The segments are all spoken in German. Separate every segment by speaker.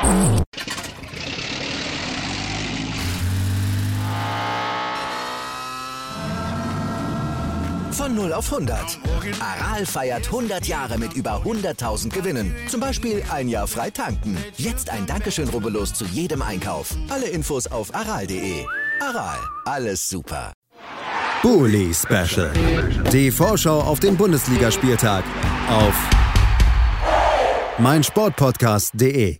Speaker 1: Von 0 auf 100. Aral feiert 100 Jahre mit über 100.000 Gewinnen. Zum Beispiel ein Jahr frei tanken. Jetzt ein Dankeschön, rubbellos zu jedem Einkauf. Alle Infos auf aral.de. Aral, alles super.
Speaker 2: Bully Special. Die Vorschau auf den Bundesligaspieltag auf meinsportpodcast.de.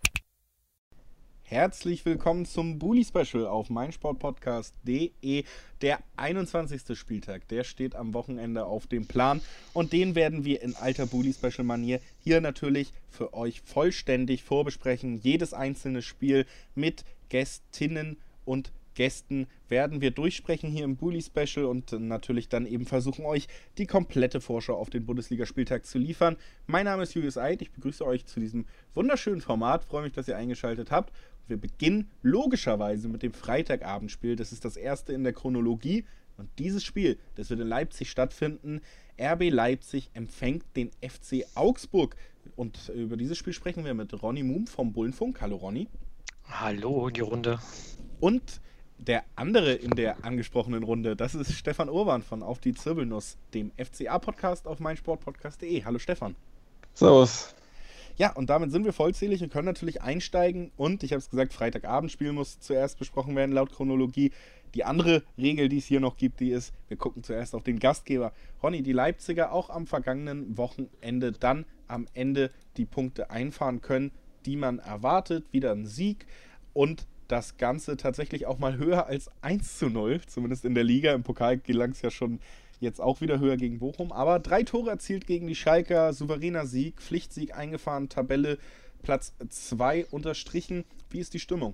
Speaker 3: Herzlich willkommen zum Bully Special auf meinsportpodcast.de. Der 21. Spieltag, der steht am Wochenende auf dem Plan und den werden wir in alter Bully Special Manier hier natürlich für euch vollständig vorbesprechen. Jedes einzelne Spiel mit Gästinnen und Gästen werden wir durchsprechen hier im Bully Special und natürlich dann eben versuchen, euch die komplette Vorschau auf den Bundesligaspieltag zu liefern. Mein Name ist Julius Eid, ich begrüße euch zu diesem wunderschönen Format, freue mich, dass ihr eingeschaltet habt. Wir beginnen logischerweise mit dem Freitagabendspiel, das ist das erste in der Chronologie und dieses Spiel, das wird in Leipzig stattfinden. RB Leipzig empfängt den FC Augsburg und über dieses Spiel sprechen wir mit Ronny Muhm vom Bullenfunk. Hallo Ronny.
Speaker 4: Hallo in die Runde.
Speaker 3: Und der andere in der angesprochenen Runde, das ist Stefan Urban von Auf die Zirbelnuss, dem FCA-Podcast auf meinsportpodcast.de. Hallo Stefan.
Speaker 5: Servus.
Speaker 3: Ja, und damit sind wir vollzählig und können natürlich einsteigen. Und ich habe es gesagt, Freitagabendspiel muss zuerst besprochen werden, laut Chronologie. Die andere Regel, die es hier noch gibt, die ist, wir gucken zuerst auf den Gastgeber. Ronny, die Leipziger auch am vergangenen Wochenende dann am Ende die Punkte einfahren können, die man erwartet. Wieder ein Sieg und das Ganze tatsächlich auch mal höher als 1:0, zumindest in der Liga. Im Pokal gelang es ja schon jetzt auch wieder höher gegen Bochum. Aber 3 Tore erzielt gegen die Schalker, souveräner Sieg, Pflichtsieg eingefahren, Tabelle Platz 2 unterstrichen. Wie ist die Stimmung?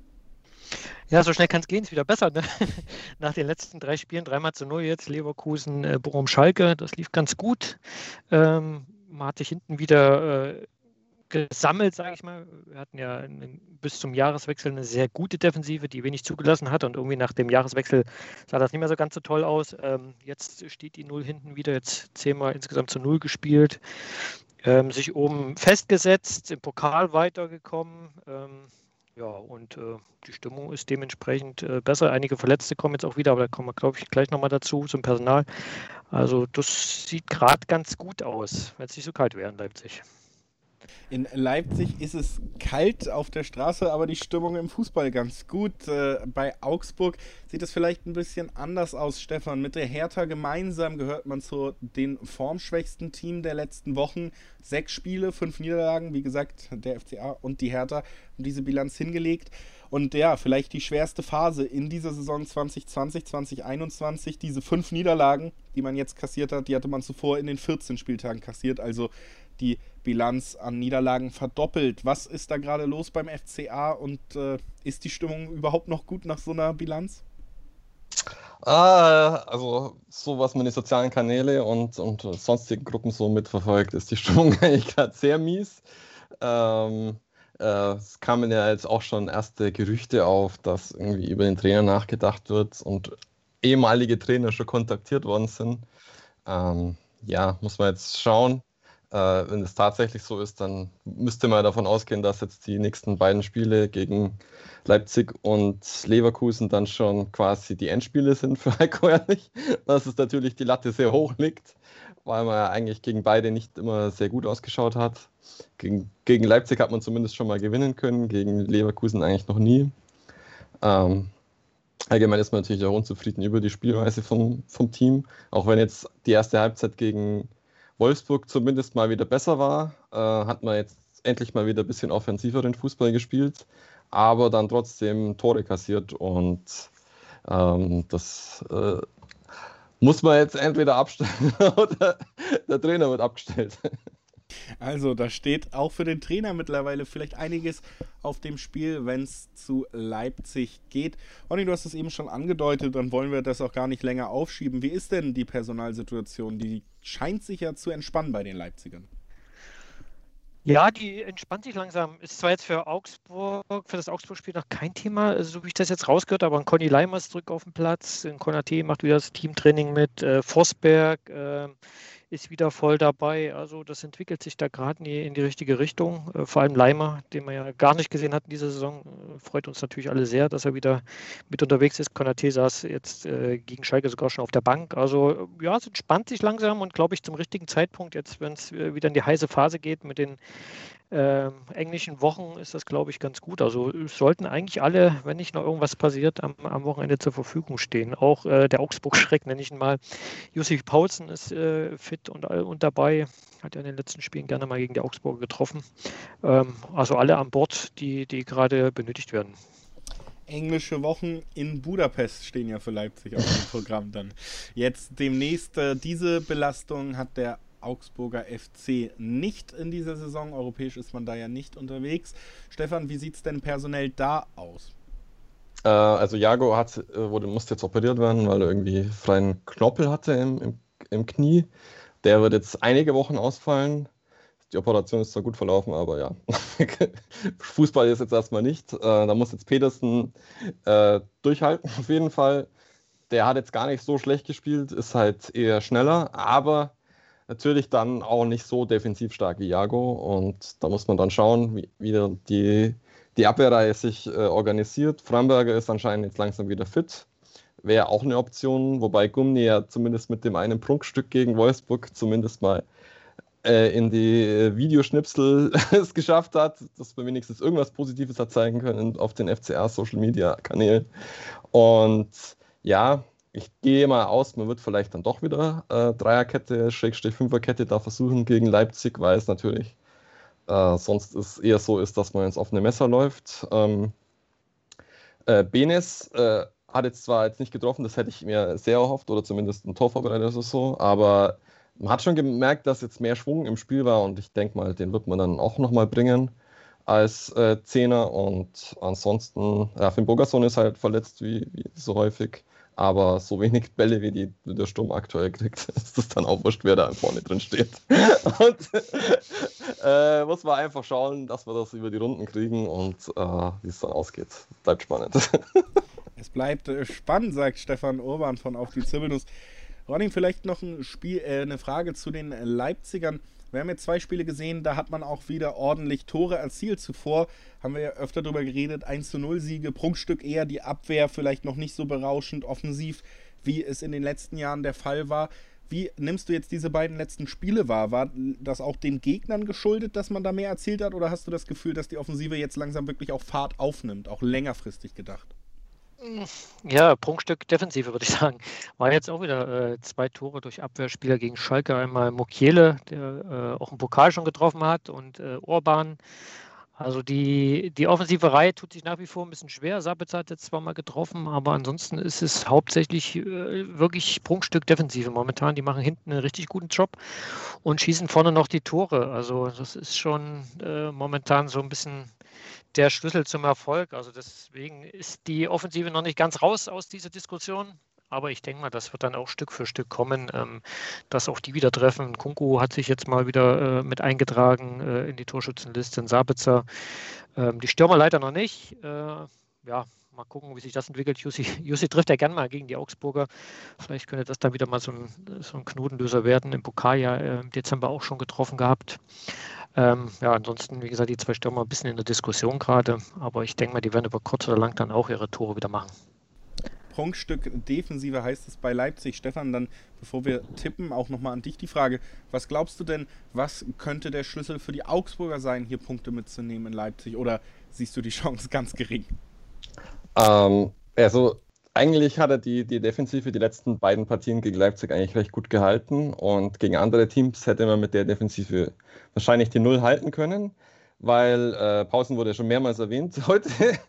Speaker 4: Ja, so schnell kann es gehen, ist wieder besser. Ne? Nach den letzten 3 Spielen, 3-0 jetzt, Leverkusen, Bochum, Schalke, das lief ganz gut. Man hat sich hinten wieder gesammelt, sage ich mal. Wir hatten ja bis zum Jahreswechsel eine sehr gute Defensive, die wenig zugelassen hat und irgendwie nach dem Jahreswechsel sah das nicht mehr so ganz so toll aus. Jetzt steht die 0 hinten wieder, jetzt 10-mal insgesamt zu 0 gespielt, sich oben festgesetzt, im Pokal weitergekommen. Ja, und die Stimmung ist dementsprechend besser. Einige Verletzte kommen jetzt auch wieder, aber da kommen wir, glaube ich, gleich nochmal dazu, zum Personal. Also das sieht gerade ganz gut aus, wenn es nicht so kalt wäre in Leipzig.
Speaker 3: In Leipzig ist es kalt auf der Straße, aber die Stimmung im Fußball ganz gut. Bei Augsburg sieht es vielleicht ein bisschen anders aus, Stefan. Mit der Hertha gemeinsam gehört man zu den formschwächsten Team der letzten Wochen. 6 Spiele, 5 Niederlagen, wie gesagt, der FCA und die Hertha haben diese Bilanz hingelegt. Und ja, vielleicht die schwerste Phase in dieser Saison 2020, 2021, diese 5 Niederlagen, die man jetzt kassiert hat, die hatte man zuvor in den 14 Spieltagen kassiert, also die Bilanz an Niederlagen verdoppelt. Was ist da gerade los beim FCA und ist die Stimmung überhaupt noch gut nach so einer Bilanz?
Speaker 5: Also so was man die sozialen Kanäle und sonstigen Gruppen so mitverfolgt, ist die Stimmung eigentlich gerade sehr mies. Es kamen ja jetzt auch schon erste Gerüchte auf, dass irgendwie über den Trainer nachgedacht wird und ehemalige Trainer schon kontaktiert worden sind. Ja, muss man jetzt schauen. Wenn es tatsächlich so ist, dann müsste man davon ausgehen, dass jetzt die nächsten beiden Spiele gegen Leipzig und Leverkusen dann schon quasi die Endspiele sind für Heiko Herrlich. Dass es natürlich die Latte sehr hoch liegt, weil man ja eigentlich gegen beide nicht immer sehr gut ausgeschaut hat. Gegen Leipzig hat man zumindest schon mal gewinnen können, gegen Leverkusen eigentlich noch nie. Allgemein ist man natürlich auch unzufrieden über die Spielweise vom Team, auch wenn jetzt die erste Halbzeit gegen Wolfsburg zumindest mal wieder besser war, hat man jetzt endlich mal wieder ein bisschen offensiveren Fußball gespielt, aber dann trotzdem Tore kassiert und das muss man jetzt entweder abstellen oder der Trainer wird abgestellt.
Speaker 3: Also da steht auch für den Trainer mittlerweile vielleicht einiges auf dem Spiel, wenn es zu Leipzig geht. Ronny, du hast es eben schon angedeutet, dann wollen wir das auch gar nicht länger aufschieben. Wie ist denn die Personalsituation? Die scheint sich ja zu entspannen bei den Leipzigern.
Speaker 4: Ja, die entspannt sich langsam. Ist zwar jetzt für Augsburg, für das Augsburg-Spiel noch kein Thema, so wie ich das jetzt rausgehört, aber ein Conny Leimer ist zurück auf dem Platz, ein Konaté macht wieder das Teamtraining mit, Forsberg ist wieder voll dabei. Also das entwickelt sich da gerade in die richtige Richtung. Vor allem Leimer, den wir ja gar nicht gesehen hatten diese Saison, freut uns natürlich alle sehr, dass er wieder mit unterwegs ist. Konaté saß jetzt gegen Schalke sogar schon auf der Bank. Also ja, es entspannt sich langsam und glaube ich zum richtigen Zeitpunkt, jetzt wenn es wieder in die heiße Phase geht mit den englischen Wochen, ist das, glaube ich, ganz gut. Also sollten eigentlich alle, wenn nicht noch irgendwas passiert, am Wochenende zur Verfügung stehen. Auch der Augsburg-Schreck, nenne ich ihn mal. Jussi Paulsen ist fit und dabei. Hat ja in den letzten Spielen gerne mal gegen die Augsburger getroffen. Also alle an Bord, die gerade benötigt werden.
Speaker 3: Englische Wochen in Budapest stehen ja für Leipzig auf dem Programm dann. Jetzt demnächst diese Belastung hat der Augsburger FC nicht in dieser Saison. Europäisch ist man da ja nicht unterwegs. Stefan, wie sieht es denn personell da aus?
Speaker 5: Also Jago musste jetzt operiert werden, weil er irgendwie freien Knorpel hatte im Knie. Der wird jetzt einige Wochen ausfallen. Die Operation ist zwar gut verlaufen, aber ja, Fußball ist jetzt erstmal nicht. Da muss jetzt Pedersen durchhalten auf jeden Fall. Der hat jetzt gar nicht so schlecht gespielt, ist halt eher schneller, aber natürlich dann auch nicht so defensiv stark wie Jago. Und da muss man dann schauen, wie die Abwehrreihe sich organisiert. Framberger ist anscheinend jetzt langsam wieder fit. Wäre auch eine Option, wobei Gumni ja zumindest mit dem einen Prunkstück gegen Wolfsburg zumindest mal in die Videoschnipsel es geschafft hat, dass man wenigstens irgendwas Positives hat zeigen können auf den FCA-Social-Media-Kanälen. Und ja, ich gehe mal aus, man wird vielleicht dann doch wieder Dreierkette, Fünferkette da versuchen gegen Leipzig, weil es natürlich sonst eher so ist, dass man ins offene Messer läuft. Benes hat jetzt zwar nicht getroffen, das hätte ich mir sehr erhofft, oder zumindest ein Tor vorbereitet oder so, aber man hat schon gemerkt, dass jetzt mehr Schwung im Spiel war und ich denke mal, den wird man dann auch nochmal bringen als Zehner. Und ansonsten, Finn Bogason ist halt verletzt wie so häufig, aber so wenig Bälle wie der Sturm aktuell kriegt, ist das dann auch wurscht, wer da vorne drin steht. Und muss man einfach schauen, dass wir das über die Runden kriegen und wie es dann ausgeht. Bleibt spannend.
Speaker 3: Es bleibt spannend, sagt Stefan Urban von Auf die Zirbelnuss. Ronny, vielleicht noch eine Frage zu den Leipzigern. Wir haben jetzt 2 Spiele gesehen, da hat man auch wieder ordentlich Tore erzielt. Zuvor haben wir ja öfter darüber geredet, 1:0-Siege, Prunkstück eher, die Abwehr vielleicht noch nicht so berauschend offensiv, wie es in den letzten Jahren der Fall war. Wie nimmst du jetzt diese beiden letzten Spiele wahr? War das auch den Gegnern geschuldet, dass man da mehr erzielt hat? Oder hast du das Gefühl, dass die Offensive jetzt langsam wirklich auch Fahrt aufnimmt, auch längerfristig gedacht?
Speaker 4: Ja, Prunkstück Defensive, würde ich sagen. War jetzt auch wieder 2 Tore durch Abwehrspieler gegen Schalke. Einmal Mukiele, der auch einen Pokal schon getroffen hat, und Orban. Also die offensive Reihe tut sich nach wie vor ein bisschen schwer. Sabitzer hat jetzt zwar mal getroffen, aber ansonsten ist es hauptsächlich wirklich Prunkstück Defensive momentan. Die machen hinten einen richtig guten Job und schießen vorne noch die Tore. Also das ist schon momentan so ein bisschen der Schlüssel zum Erfolg. Also deswegen ist die Offensive noch nicht ganz raus aus dieser Diskussion. Aber ich denke mal, das wird dann auch Stück für Stück kommen, dass auch die wieder treffen. Kunku hat sich jetzt mal wieder mit eingetragen in die Torschützenliste, in Sabitzer. Die Stürmer leider noch nicht. Ja, mal gucken, wie sich das entwickelt. Jussi trifft ja gern mal gegen die Augsburger. Vielleicht könnte das dann wieder mal so ein Knotenlöser werden. Im Pokal ja im Dezember auch schon getroffen gehabt. Ansonsten, wie gesagt, die 2 Stürmer ein bisschen in der Diskussion gerade. Aber ich denke mal, die werden über kurz oder lang dann auch ihre Tore wieder machen.
Speaker 3: Prunkstück Defensive heißt es bei Leipzig. Stefan, dann, bevor wir tippen, auch nochmal an dich die Frage. Was glaubst du denn, was könnte der Schlüssel für die Augsburger sein, hier Punkte mitzunehmen in Leipzig? Oder siehst du die Chance ganz gering?
Speaker 5: Also eigentlich hat er die Defensive die letzten beiden Partien gegen Leipzig eigentlich recht gut gehalten. Und gegen andere Teams hätte man mit der Defensive wahrscheinlich die 0 halten können. Weil Pausen wurde schon mehrmals erwähnt heute,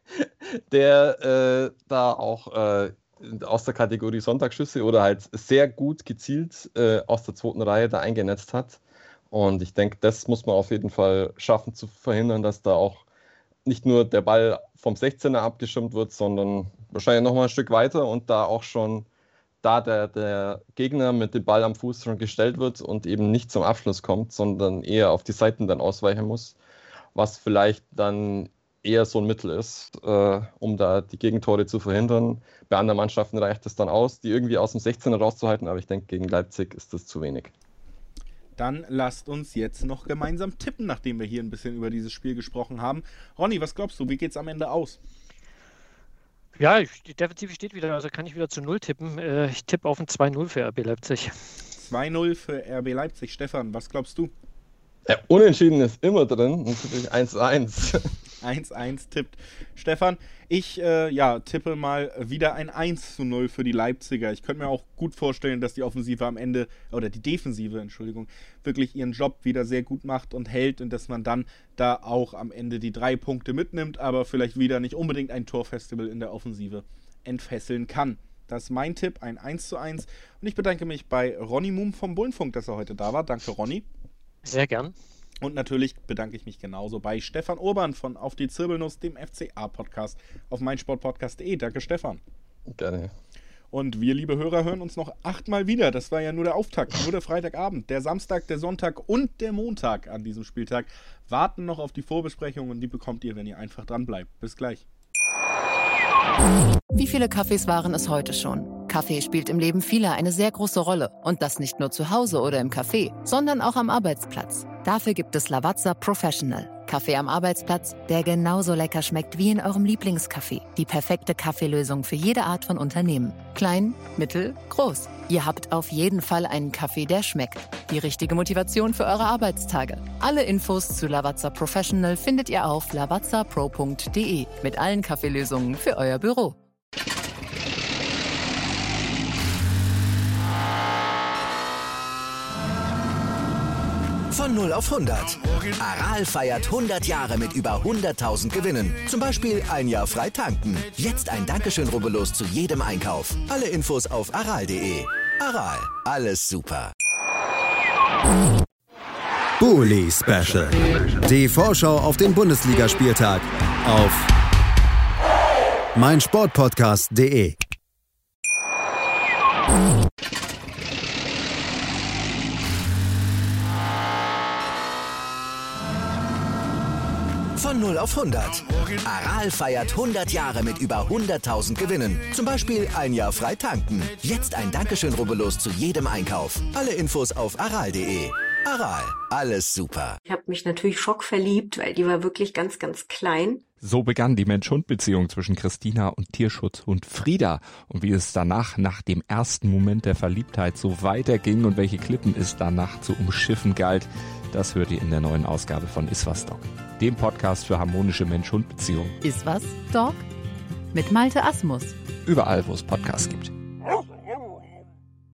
Speaker 5: der da auch aus der Kategorie Sonntagsschüsse oder halt sehr gut gezielt aus der 2. Reihe da eingenetzt hat. Und ich denke, das muss man auf jeden Fall schaffen zu verhindern, dass da auch nicht nur der Ball vom 16er abgeschirmt wird, sondern wahrscheinlich nochmal ein Stück weiter und da auch schon der Gegner mit dem Ball am Fuß schon gestellt wird und eben nicht zum Abschluss kommt, sondern eher auf die Seiten dann ausweichen muss. Was vielleicht dann eher so ein Mittel ist, um da die Gegentore zu verhindern. Bei anderen Mannschaften reicht es dann aus, die irgendwie aus dem 16er rauszuhalten, aber ich denke, gegen Leipzig ist das zu wenig.
Speaker 3: Dann lasst uns jetzt noch gemeinsam tippen, nachdem wir hier ein bisschen über dieses Spiel gesprochen haben. Ronny, was glaubst du, wie geht's am Ende aus?
Speaker 4: Ja, die Defensive steht wieder, also kann ich wieder zu 0 tippen. Ich tippe auf ein 2-0 für RB Leipzig.
Speaker 3: 2-0 für RB Leipzig. Stefan, was glaubst du?
Speaker 5: Ja, unentschieden ist immer drin, natürlich 1-1.
Speaker 3: 1-1 tippt Stefan. Ich tippe mal wieder ein 1-0 für die Leipziger. Ich könnte mir auch gut vorstellen, dass die Offensive am Ende, oder die Defensive, Entschuldigung, wirklich ihren Job wieder sehr gut macht und hält und dass man dann da auch am Ende die 3 Punkte mitnimmt, aber vielleicht wieder nicht unbedingt ein Torfestival in der Offensive entfesseln kann. Das ist mein Tipp, ein 1-1. Und ich bedanke mich bei Ronny Muhm vom Bullenfunk, dass er heute da war. Danke, Ronny.
Speaker 4: Sehr gern.
Speaker 3: Und natürlich bedanke ich mich genauso bei Stefan Urban von Auf die Zirbelnuss, dem FCA-Podcast auf meinsportpodcast.de. Danke, Stefan.
Speaker 5: Gerne.
Speaker 3: Und wir, liebe Hörer, hören uns noch 8-mal wieder. Das war ja nur der Auftakt, nur der Freitagabend. Der Samstag, der Sonntag und der Montag an diesem Spieltag warten noch auf die Vorbesprechung und die bekommt ihr, wenn ihr einfach dran bleibt. Bis gleich.
Speaker 6: Wie viele Kaffees waren es heute schon? Kaffee spielt im Leben vieler eine sehr große Rolle. Und das nicht nur zu Hause oder im Café, sondern auch am Arbeitsplatz. Dafür gibt es Lavazza Professional. Kaffee am Arbeitsplatz, der genauso lecker schmeckt wie in eurem Lieblingscafé. Die perfekte Kaffeelösung für jede Art von Unternehmen. Klein, mittel, groß. Ihr habt auf jeden Fall einen Kaffee, der schmeckt. Die richtige Motivation für eure Arbeitstage. Alle Infos zu Lavazza Professional findet ihr auf lavazzapro.de mit allen Kaffeelösungen für euer Büro.
Speaker 1: Von 0 auf 100. Aral feiert 100 Jahre mit über 100.000 Gewinnen. Zum Beispiel ein Jahr frei tanken. Jetzt ein Dankeschön, rubbellos zu jedem Einkauf. Alle Infos auf aral.de. Aral, alles super.
Speaker 2: Bully Special. Die Vorschau auf den Bundesligaspieltag auf meinsportpodcast.de.
Speaker 1: Von 0 auf 100. Aral feiert 100 Jahre mit über 100.000 Gewinnen. Zum Beispiel ein Jahr frei tanken. Jetzt ein Dankeschön, rubbellos zu jedem Einkauf. Alle Infos auf aral.de. Aral, alles super.
Speaker 7: Ich habe mich natürlich schockverliebt, weil die war wirklich ganz, ganz klein.
Speaker 8: So begann die Mensch-Hund-Beziehung zwischen Christina und Tierschutzhund Frieda. Und wie es danach, nach dem ersten Moment der Verliebtheit, so weiterging und welche Klippen es danach zu umschiffen galt, das hört ihr in der neuen Ausgabe von Iswas Dog, dem Podcast für harmonische Mensch-Hund-Beziehungen.
Speaker 6: Iswas Dog? Mit Malte Asmus.
Speaker 8: Überall, wo es Podcasts gibt.